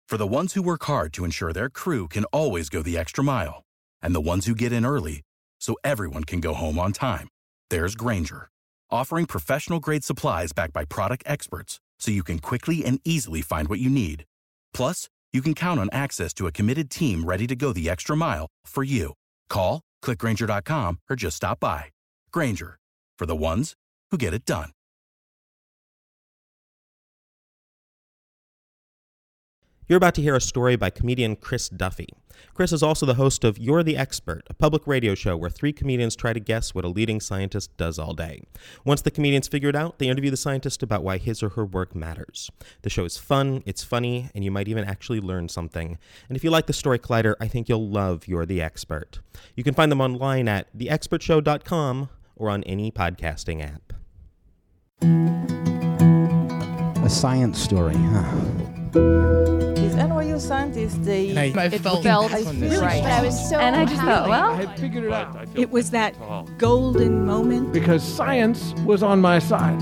For the ones who work hard to ensure their crew can always go the extra mile, and the ones who get in early so everyone can go home on time, there's Grainger, offering professional-grade supplies backed by product experts so you can quickly and easily find what you need. Plus, you can count on access to a committed team ready to go the extra mile for you. Call, click Grainger.com, or just stop by. Grainger, for the ones who get it done. You're about to hear a story by comedian Chris Duffy. Chris is also the host of You're the Expert, a public radio show where three comedians try to guess what a leading scientist does all day. Once the comedians figure it out, they interview the scientist about why his or her work matters. The show is fun, it's funny, and you might even actually learn something. And if you like the Story Collider, I think you'll love You're the Expert. You can find them online at theexpertshow.com or on any podcasting app. A science story, huh? These NYU scientists, I felt right. But I was so and I just thought, well, I had figured it out. it was that golden moment. Because science was on my side.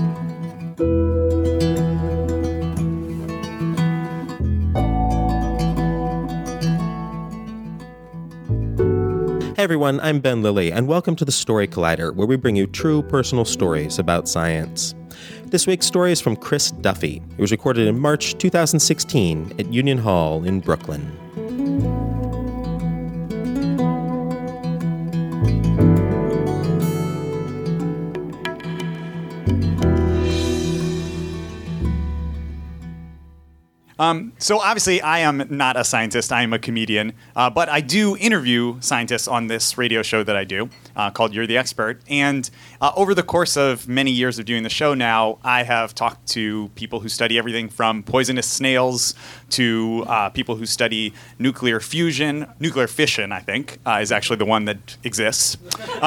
Hey everyone, I'm Ben Lilly, and welcome to the Story Collider, where we bring you true personal stories about science. This week's story is from Chris Duffy. It was recorded in March 2016 at Union Hall in Brooklyn. So obviously I am not a scientist, I am a comedian, but I do interview scientists on this radio show that I do called You're the Expert. And over the course of many years of doing the show now, I have talked to people who study everything from poisonous snails to people who study nuclear fusion. Nuclear fission, I think, is actually the one that exists.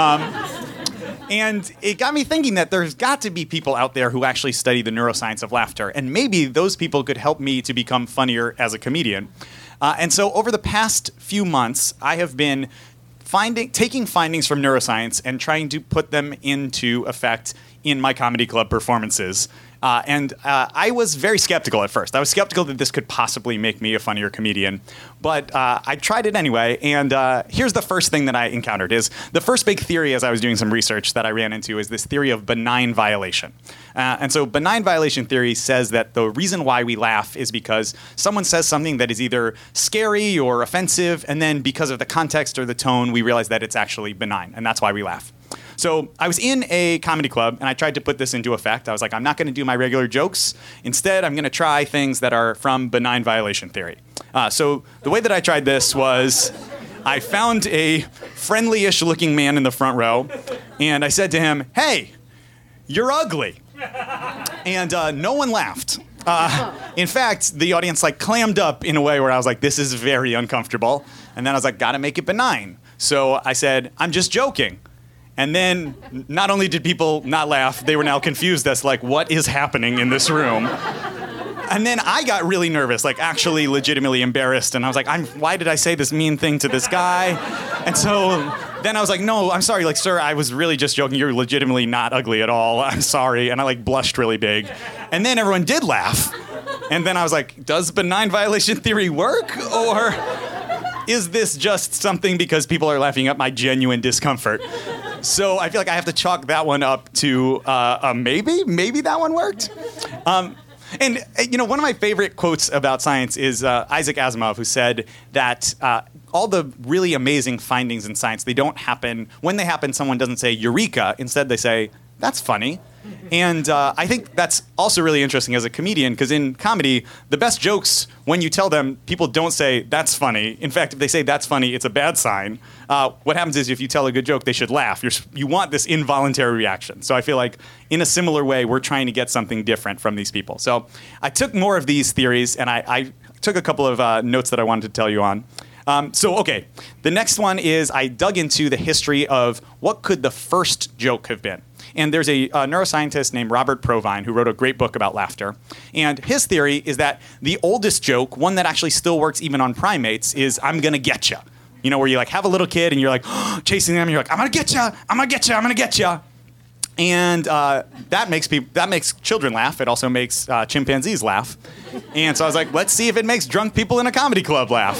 And it got me thinking that there's got to be people out there who actually study the neuroscience of laughter. And maybe those people could help me to become funnier as a comedian. And so over the past few months, I have been taking findings from neuroscience and trying to put them into effect in my comedy club performances. And I was very skeptical at first. I was skeptical that this could possibly make me a funnier comedian. But I tried it anyway. And here's the first thing that I encountered is the first big theory as I was doing some research that I ran into is this theory of benign violation. And so benign violation theory says that the reason why we laugh is because someone says something that is either scary or offensive. And then because of the context or the tone, we realize that it's actually benign. And that's why we laugh. So I was in a comedy club, and I tried to put this into effect. I was like, I'm not going to do my regular jokes. Instead, I'm going to try things that are from benign violation theory. So the way that I tried this was I found a friendly-ish looking man in the front row, and I said to him, hey, you're ugly. And no one laughed. In fact, the audience clammed up in a way where I was like, this is very uncomfortable. And then I was like, gotta make it benign. So I said, I'm just joking. And then not only did people not laugh, they were now confused as what is happening in this room? And then I got really nervous, actually legitimately embarrassed. And I was like, why did I say this mean thing to this guy? And so then I was like, no, I'm sorry, sir, I was really just joking. You're legitimately not ugly at all. I'm sorry. And I blushed really big. And then everyone did laugh. And then I was like, does benign violation theory work? Or is this just something because people are laughing at my genuine discomfort? So I feel like I have to chalk that one up to maybe that one worked. And one of my favorite quotes about science is Isaac Asimov, who said that all the really amazing findings in science, they don't happen, when they happen, someone doesn't say eureka. Instead, they say, that's funny. And I think that's also really interesting as a comedian, because in comedy, the best jokes, when you tell them, people don't say, that's funny. In fact, if they say that's funny, it's a bad sign. What happens is if you tell a good joke, they should laugh. You want this involuntary reaction. So I feel like in a similar way, we're trying to get something different from these people. So I took more of these theories, and I took a couple of notes that I wanted to tell you on. Okay, the next one is I dug into the history of what could the first joke have been. And there's a neuroscientist named Robert Provine who wrote a great book about laughter. And his theory is that the oldest joke, one that actually still works even on primates, is I'm gonna get ya. Where you have a little kid and you're chasing them and you're I'm gonna get ya, I'm gonna get ya, I'm gonna get ya. And that makes children laugh. It also makes chimpanzees laugh. And so I was like, let's see if it makes drunk people in a comedy club laugh.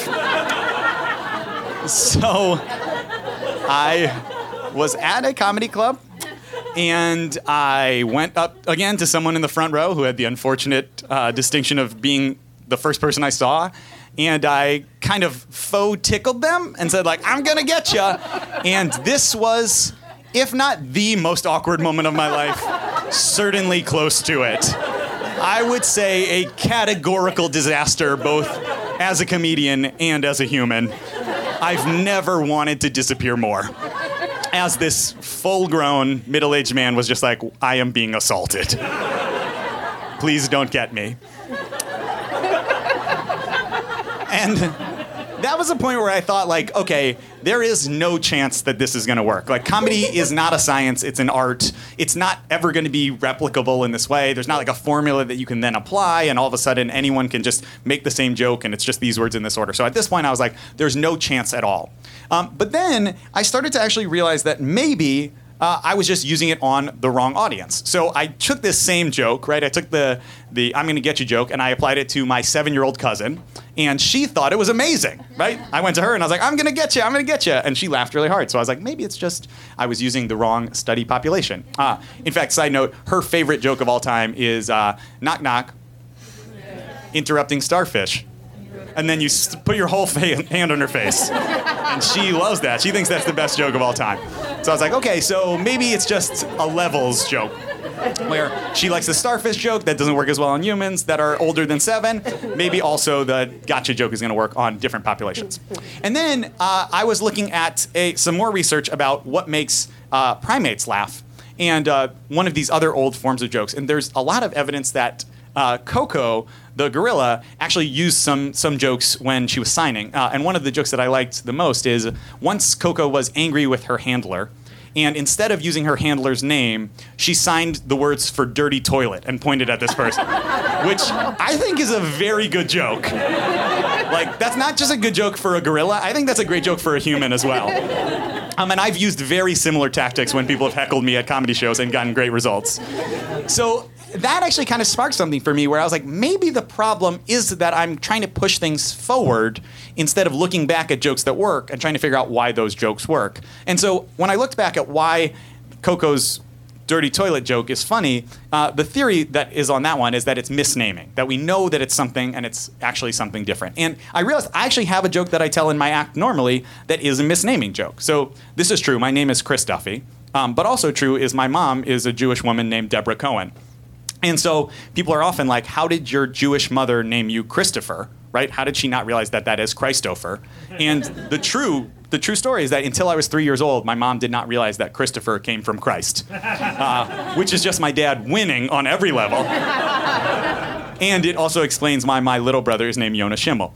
So I was at a comedy club, and I went up again to someone in the front row who had the unfortunate distinction of being the first person I saw. And I kind of faux tickled them and said, like, I'm gonna get ya. And this was, if not the most awkward moment of my life, certainly close to it. I would say a categorical disaster, both as a comedian and as a human. I've never wanted to disappear more. As this full-grown, middle-aged man was just like, I am being assaulted. Please don't get me. And that was a point where I thought, like, okay, there is no chance that this is going to work. Like, comedy is not a science, it's an art. It's not ever going to be replicable in this way. There's not like a formula that you can then apply, and all of a sudden anyone can just make the same joke, and it's just these words in this order. So at this point, I was like, there's no chance at all. But then I started to actually realize that maybe I was just using it on the wrong audience. So I took this same joke, right? I took the I'm gonna get you joke, and I applied it to my 7-year-old cousin, and she thought it was amazing, right? I went to her and I was like, I'm gonna get you, and she laughed really hard. So I was like, maybe it's just I was using the wrong study population. In fact, side note, her favorite joke of all time is knock knock, interrupting starfish. And then you put your whole hand on her face. And she loves that. She thinks that's the best joke of all time. So I was like, okay, so maybe it's just a levels joke, where she likes the starfish joke that doesn't work as well on humans that are older than 7. Maybe also the gotcha joke is going to work on different populations. And then I was looking at some more research about what makes primates laugh, and one of these other old forms of jokes. And there's a lot of evidence that Coco, the gorilla, actually used some jokes when she was signing. And one of the jokes that I liked the most is once Coco was angry with her handler, and instead of using her handler's name, she signed the words for dirty toilet and pointed at this person, which I think is a very good joke. Like, that's not just a good joke for a gorilla. I think that's a great joke for a human as well. And I've used very similar tactics when people have heckled me at comedy shows and gotten great results. So that actually kind of sparked something for me where I was like, maybe the problem is that I'm trying to push things forward instead of looking back at jokes that work and trying to figure out why those jokes work. And so when I looked back at why Coco's dirty toilet joke is funny, the theory that is on that one is that it's misnaming, that we know that it's something and it's actually something different. And I realized I actually have a joke that I tell in my act normally that is a misnaming joke. So this is true. My name is Chris Duffy. But also true is my mom is a Jewish woman named Deborah Cohen. And so people are often like, how did your Jewish mother name you Christopher, right? How did she not realize that that is Christopher? And the true story is that until I was 3 years old, my mom did not realize that Christopher came from Christ, which is just my dad winning on every level. And it also explains why my little brother is named Yonah Schimmel.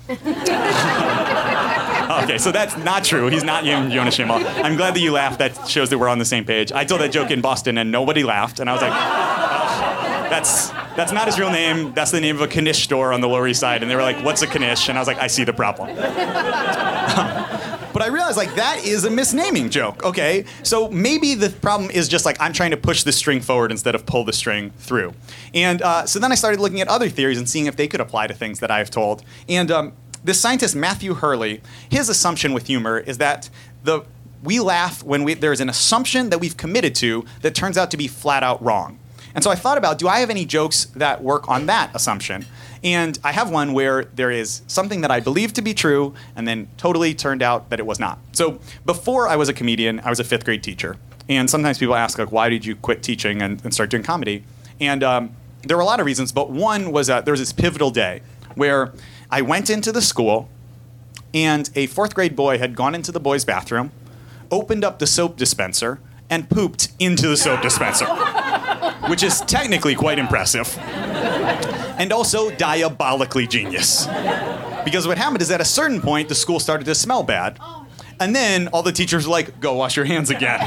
Okay, so that's not true. He's not named Yonah Schimmel. I'm glad that you laughed. That shows that we're on the same page. I told that joke in Boston and nobody laughed, and I was like, that's not his real name. That's the name of a Knish store on the Lower East Side. And they were like, what's a Knish? And I was like, I see the problem. But I realized, like, that is a misnaming joke, okay? So maybe the problem is just, like, I'm trying to push the string forward instead of pull the string through. And so then I started looking at other theories and seeing if they could apply to things that I've told. And this scientist, Matthew Hurley, his assumption with humor is that we laugh when there's an assumption that we've committed to that turns out to be flat out wrong. And so I thought about, do I have any jokes that work on that assumption? And I have one where there is something that I believed to be true and then totally turned out that it was not. So before I was a comedian, I was a 5th grade teacher. And sometimes people ask, like, why did you quit teaching and start doing comedy? And there were a lot of reasons, but one was there was this pivotal day where I went into the school and a 4th grade boy had gone into the boys' bathroom, opened up the soap dispenser, and pooped into the soap dispenser. Which is technically quite impressive. And also diabolically genius. Because what happened is at a certain point, the school started to smell bad. And then all the teachers were like, go wash your hands again.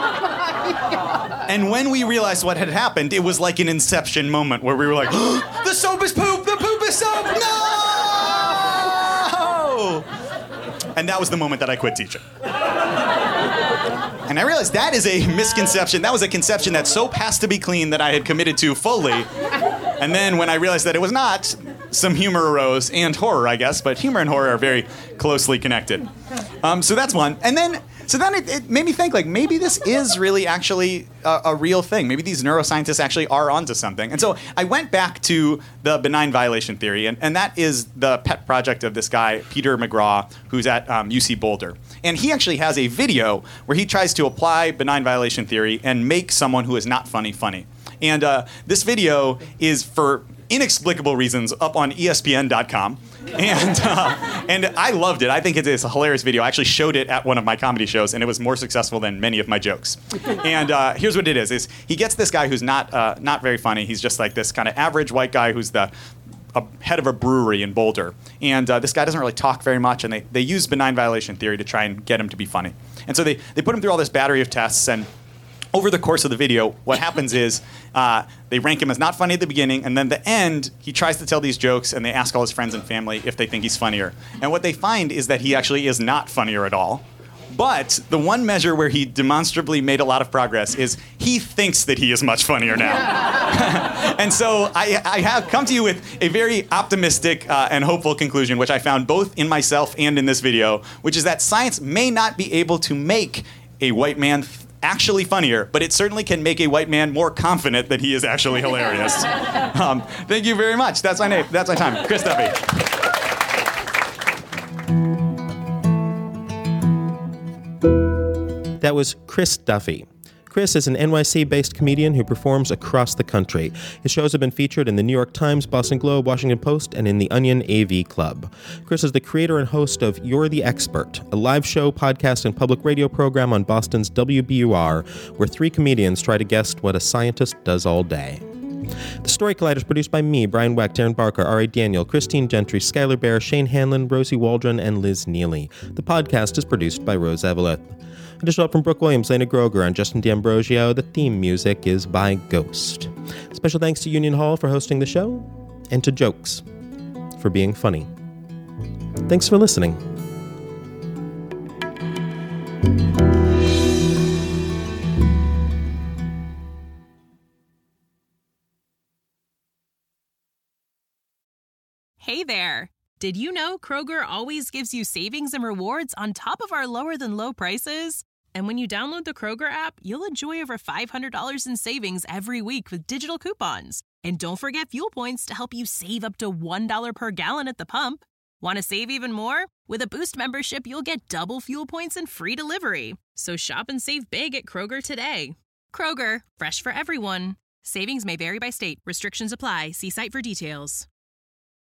And when we realized what had happened, it was like an Inception moment where we were like, oh, the soap is poop, the poop is soap, no! And that was the moment that I quit teaching. And I realized that is a misconception. That was a conception that soap has to be clean that I had committed to fully. And then when I realized that it was not, some humor arose, and horror, I guess, but humor and horror are very closely connected. So that's one. And then it made me think, like, maybe this is really actually a real thing. Maybe these neuroscientists actually are onto something. And so I went back to the benign violation theory, and that is the pet project of this guy, Peter McGraw, who's at UC Boulder. And he actually has a video where he tries to apply benign violation theory and make someone who is not funny funny. And this video is, for inexplicable reasons, up on ESPN.com. And I loved it. I think it's a hilarious video. I actually showed it at one of my comedy shows, and it was more successful than many of my jokes. And here's what it is he gets this guy who's not very funny. He's just like this kind of average white guy who's the head of a brewery in Boulder. And this guy doesn't really talk very much, and they use benign violation theory to try and get him to be funny. And so they put him through all this battery of tests, and over the course of the video, what happens is they rank him as not funny at the beginning, and then at the end, he tries to tell these jokes, and they ask all his friends and family if they think he's funnier. And what they find is that he actually is not funnier at all. But the one measure where he demonstrably made a lot of progress is he thinks that he is much funnier now. And so I have come to you with a very optimistic and hopeful conclusion, which I found both in myself and in this video, which is that science may not be able to make a white man actually funnier, but it certainly can make a white man more confident that he is actually hilarious. Thank you very much. That's my name. That's my time. Chris Duffy. That was Chris Duffy. Chris is an NYC-based comedian who performs across the country. His shows have been featured in the New York Times, Boston Globe, Washington Post, and in the Onion AV Club. Chris is the creator and host of You're the Expert, a live show, podcast, and public radio program on Boston's WBUR, where three comedians try to guess what a scientist does all day. The Story Collider is produced by me, Brian Weck, Darren Barker, R.A. Daniel, Christine Gentry, Skylar Bear, Shane Hanlon, Rosie Waldron, and Liz Neely. The podcast is produced by Rose Eveleth. Additional help from Brooke Williams, Lena Groger, and Justin D'Ambrosio. The theme music is by Ghost. Special thanks to Union Hall for hosting the show, and to Jokes for being funny. Thanks for listening. Hey there! Did you know Kroger always gives you savings and rewards on top of our lower-than-low prices? And when you download the Kroger app, you'll enjoy over $500 in savings every week with digital coupons. And don't forget fuel points to help you save up to $1 per gallon at the pump. Want to save even more? With a Boost membership, you'll get double fuel points and free delivery. So shop and save big at Kroger today. Kroger, fresh for everyone. Savings may vary by state. Restrictions apply. See site for details.